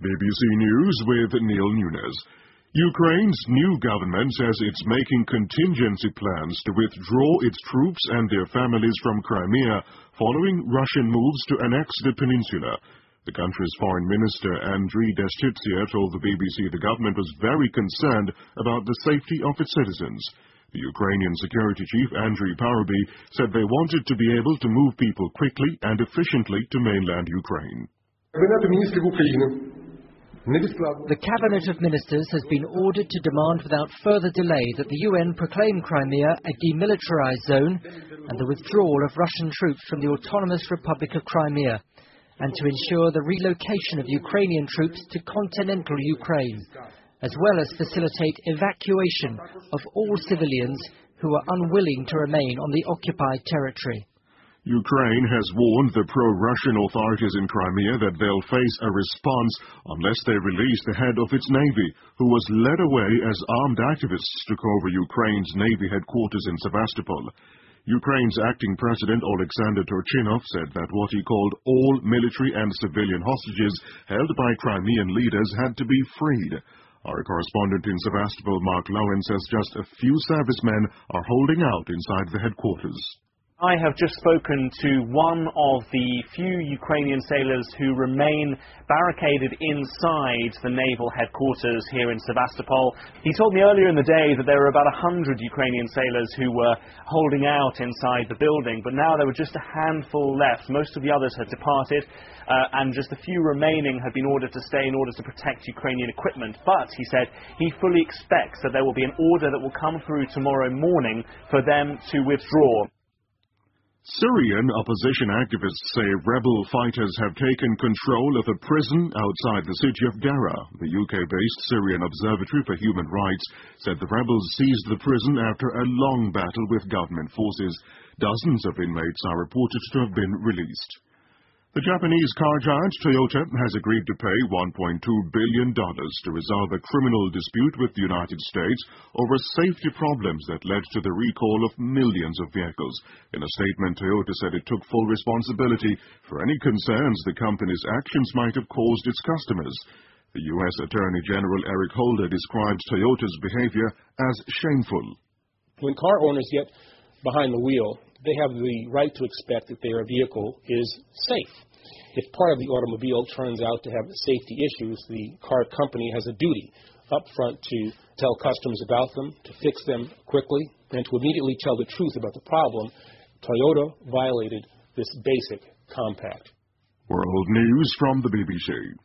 BBC News with Neil Nunes. Ukraine's new government says it's making contingency plans to withdraw its troops and their families from Crimea following Russian moves to annex the peninsula. The country's foreign minister, Andriy Destitsia, told the BBC the government was very concerned about the safety of its citizens. The Ukrainian security chief, Andriy Parubiy, said they wanted to be able to move people quickly and efficiently to mainland Ukraine. The Cabinet of Ministers has been ordered to demand without further delay that the UN proclaim Crimea a demilitarized zone and the withdrawal of Russian troops from the Autonomous Republic of Crimea, and to ensure the relocation of Ukrainian troops to continental Ukraine, as well as facilitate evacuation of all civilians who are unwilling to remain on the occupied territory. Ukraine has warned the pro-Russian authorities in Crimea that they'll face a response unless they release the head of its navy, who was led away as armed activists took over Ukraine's navy headquarters in Sevastopol. Ukraine's acting president Oleksandr Turchinov said that what he called all military and civilian hostages held by Crimean leaders had to be freed. Our correspondent in Sevastopol, Mark Lowen, says just a few servicemen are holding out inside the headquarters. I have just spoken to one of the few Ukrainian sailors who remain barricaded inside the naval headquarters here in Sevastopol. He told me earlier in the day that there were about 100 Ukrainian sailors who were holding out inside the building, but now there were just a handful left. Most of the others had departed, and just a few remaining had been ordered to stay in order to protect Ukrainian equipment. But, he said, he fully expects that there will be an order that will come through tomorrow morning for them to withdraw. Syrian opposition activists say rebel fighters have taken control of a prison outside the city of Daraa. The UK-based Syrian Observatory for Human Rights said the rebels seized the prison after a long battle with government forces. Dozens of inmates are reported to have been released. The Japanese car giant Toyota has agreed to pay $1.2 billion to resolve a criminal dispute with the United States over safety problems that led to the recall of millions of vehicles. In a statement, Toyota said it took full responsibility for any concerns the company's actions might have caused its customers. The U.S. Attorney General Eric Holder described Toyota's behavior as shameful. When car owners get behind the wheel, they have the right to expect that their vehicle is safe. If part of the automobile turns out to have safety issues, the car company has a duty up front to tell customers about them, to fix them quickly, and to immediately tell the truth about the problem. Toyota violated this basic compact. World News from the BBC.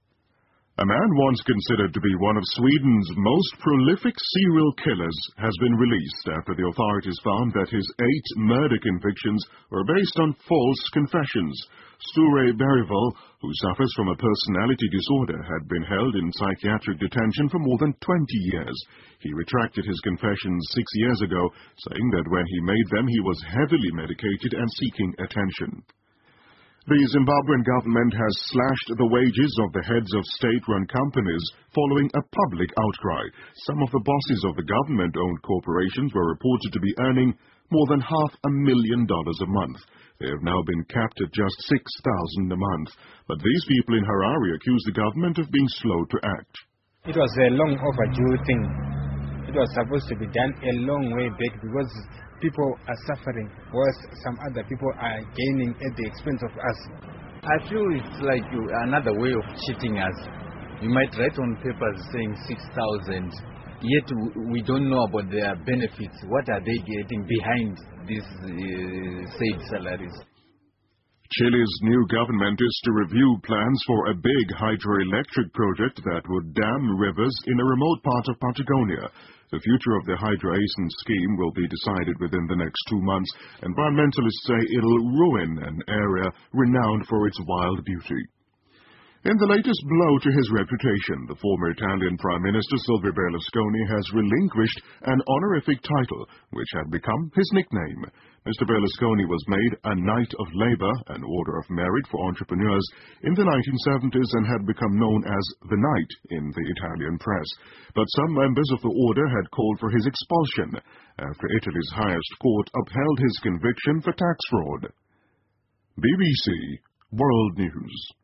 A man once considered to be one of Sweden's most prolific serial killers has been released after the authorities found that his 8 murder convictions were based on false confessions. Sture Bergvall, who suffers from a personality disorder, had been held in psychiatric detention for more than 20 years. He retracted his confessions 6 years ago, saying that when he made them he was heavily medicated and seeking attention. The Zimbabwean government has slashed the wages of the heads of state-run companies following a public outcry. Some of the bosses of the government-owned corporations were reported to be earning more than $500,000 a month. They have now been capped at just $6,000 a month. But these people in Harare accuse the government of being slow to act. It was a long overdue thing. It was supposed to be done a long way back because people are suffering, whereas some other people are gaining at the expense of us. I feel it's like another way of cheating us. You might write on papers saying 6,000, yet we don't know about their benefits. What are they getting behind these said salaries? Chile's new government is to review plans for a big hydroelectric project that would dam rivers in a remote part of Patagonia. The future of the Hydro-Asen scheme will be decided within the next 2 months. Environmentalists say it'll ruin an area renowned for its wild beauty. In the latest blow to his reputation, the former Italian Prime Minister Silvio Berlusconi has relinquished an honorific title, which had become his nickname. Mr. Berlusconi was made a Knight of Labour, an order of merit for entrepreneurs, in the 1970s and had become known as the Knight in the Italian press. But some members of the order had called for his expulsion after Italy's highest court upheld his conviction for tax fraud. BBC World News.